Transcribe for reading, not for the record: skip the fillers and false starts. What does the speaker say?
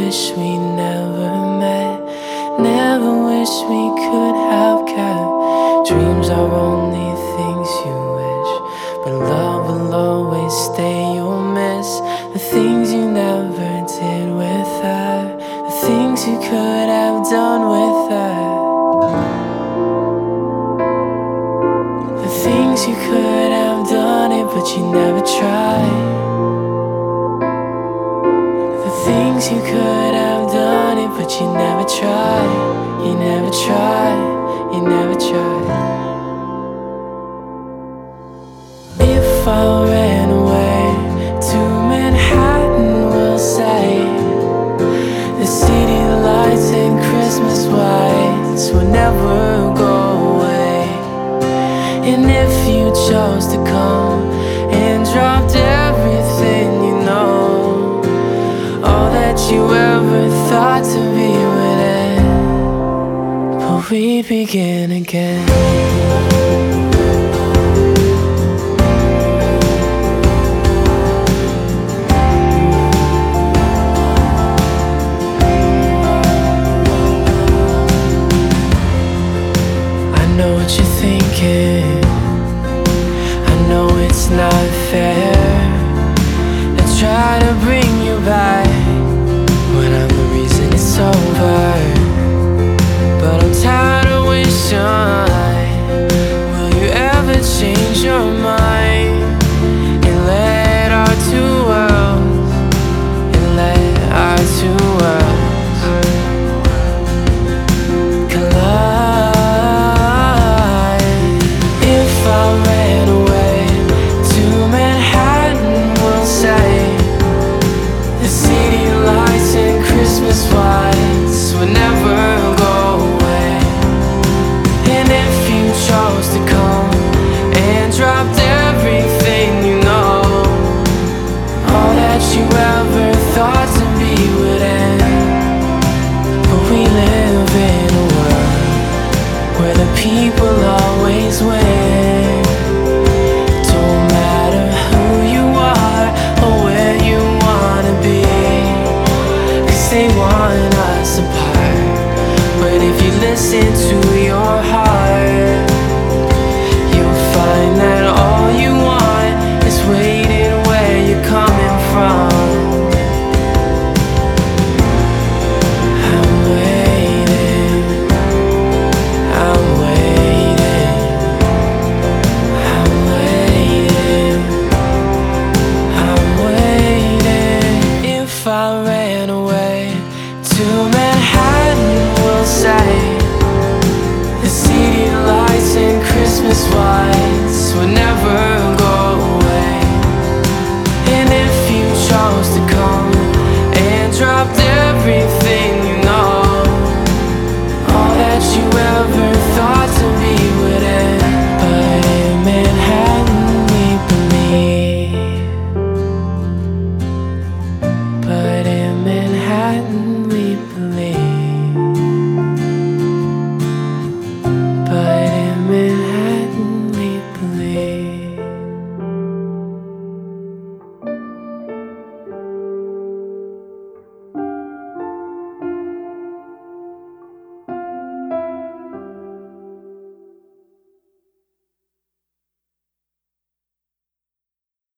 wish we never met. Never wish we could have kept. Dreams are only things you wish, but love will always stay. You'll miss the things you never did with her, the things you could have done with her, the things you could have done it, but you never tried. The things you could have done it, but you never tried. You never tried, you never tried. If I ran away to Manhattan, we'll say the city lights and Christmas lights would never go away. And if you chose to come and dropped everything you know, all that you ever thought to be would end, but we begin again. I know what you're thinking, I know it's not fair to try to bring you back when I'm the reason it's over. But I'm tired of wishing. Will you ever change your mind and let our two worlds, and let our two worlds collide? If I ran away to Manhattan, we'll say the city lights and Christmas lights would never go away. And if you chose to come and dropped everything you know, all that you ever thought to be would end. But we live in a world where the people always win. Don't matter who you are or where you wanna be, 'cause they want us apart. But if you listen to your heart,